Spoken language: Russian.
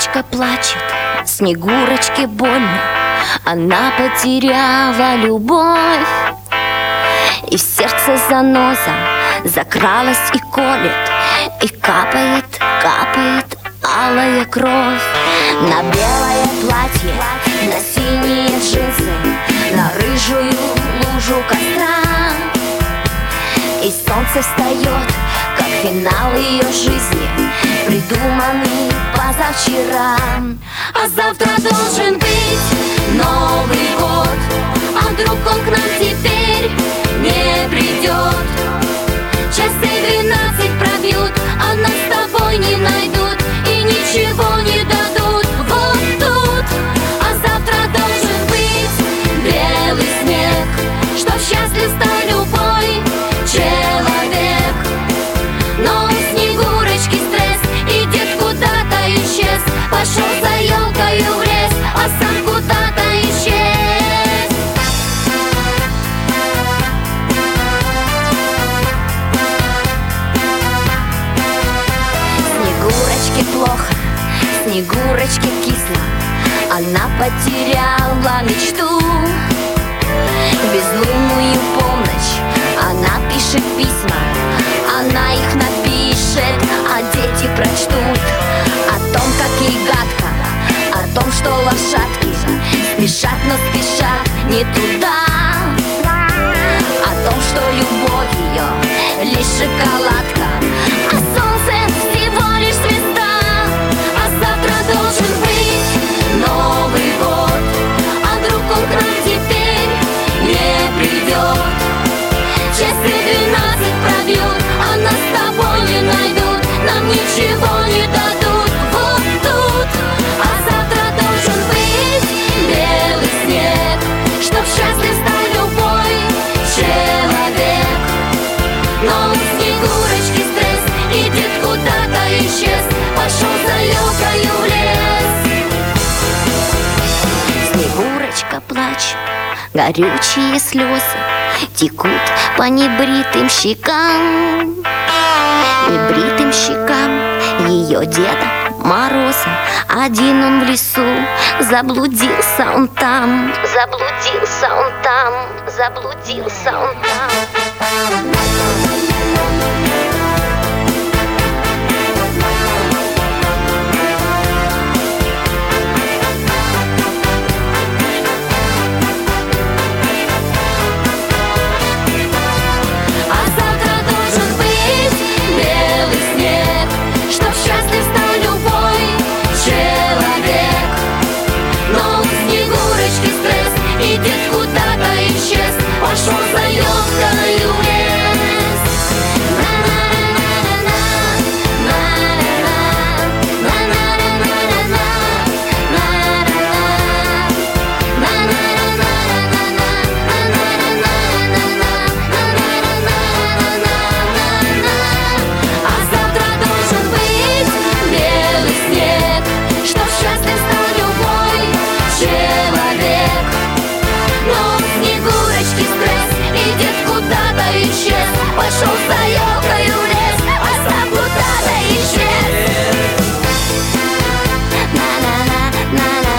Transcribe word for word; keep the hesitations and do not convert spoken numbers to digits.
Снегурочка плачет, Снегурочке больно, она потеряла любовь. И в сердце заноза закралась и колет, и капает, капает алая кровь. На белое платье, на синие джинсы, на рыжую лужу костра. И солнце встает, как финал ее жизни, придуманный позавчера. А завтра должен быть Новый год, а вдруг он к нам теперь не придет? Часы двенадцать пробьют, а нас с тобой не найдут и ничего не дадут. Вот тут, а завтра должен быть белый снег, чтоб счастлив стал любой человек. Но у Снегурочки стресс, и дед куда-то исчез, пошел за елкою в лес, а сам куда-то исчез. Снегурочке плохо, Снегурочке кисло, она потеряла мечту. В безлунную полночь она пишет письма, она их напишет, а дети прочтут о том, как ей гадко, о том, что лошадки спешат, но спешат не туда, о том, что любовь ее лишь шоколадка, а солнце всего лишь звезда. А завтра должен быть Новый год, а вдруг он к нам теперь не придет? Часы двенадцать пробьют, а нас с тобой не найдут, нам ничего не дадут. Вот тут, а завтра должен быть белый снег, чтоб счастлив стал любой человек. Но у Снегурочки стресс, и дед куда-то исчез, пошел за елкою в лес. Снегурочка плачет, горючие слезы текут по небритым щекам, небритым щекам ее Деда Мороза. Один он в лесу, заблудился он там, заблудился он там, заблудился он там. Пошел за елкою в лес. А завтра должен быть белый снег, чтоб счастлив стал любой человек. Но у Снегурочки стресс, и дед куда-то исчез, пошел за елкою в лес, а сам куда-то исчез. На-на-на-на-на.